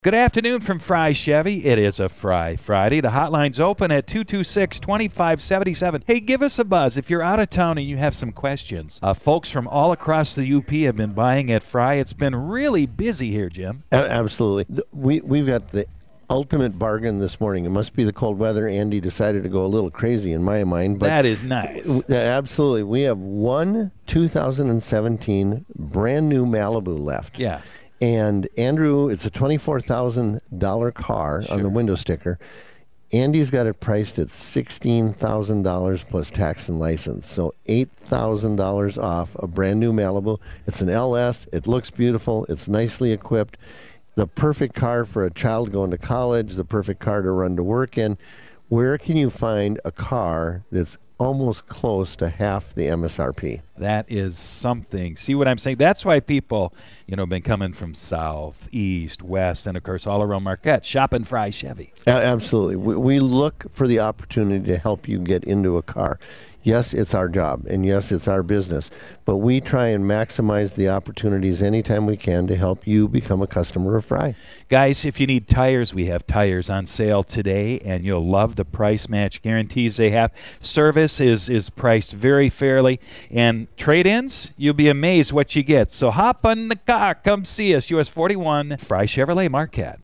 Good afternoon from Fry Chevy. It is a Fry Friday. The hotline's open at 226-2577. Hey, give us a buzz if you're out of town and you have some questions. Folks from all across the UP have been buying at Fry. It's been really busy here, Jim. Absolutely. We've got the ultimate bargain this morning. It must be the cold weather. Andy decided to go a little crazy in my mind. But that is nice. Absolutely. We have one 2017 brand new Malibu left. Yeah. And Andrew, it's a $24,000 car on the window sticker. Andy's got it priced at $16,000 plus tax and license. So $8,000 off a brand new Malibu. It's an LS. It looks beautiful. It's nicely equipped. The perfect car for a child going to college, the perfect car to run to work in. Where can you find a car that's almost close to half the MSRP? That is something. See what I'm saying? That's why people, been coming from south, east, west, and of course all around Marquette, shopping Fry Chevy. Absolutely. We look for the opportunity to help you get into a car. Yes, it's our job, and yes, it's our business, but we try and maximize the opportunities anytime we can to help you become a customer of Fry. Guys, if you need tires, we have tires on sale today, and you'll love the price match guarantees they have. Service is priced very fairly, and trade-ins, you'll be amazed what you get. So hop on the car, come see us, US 41, Fry Chevrolet Marquette.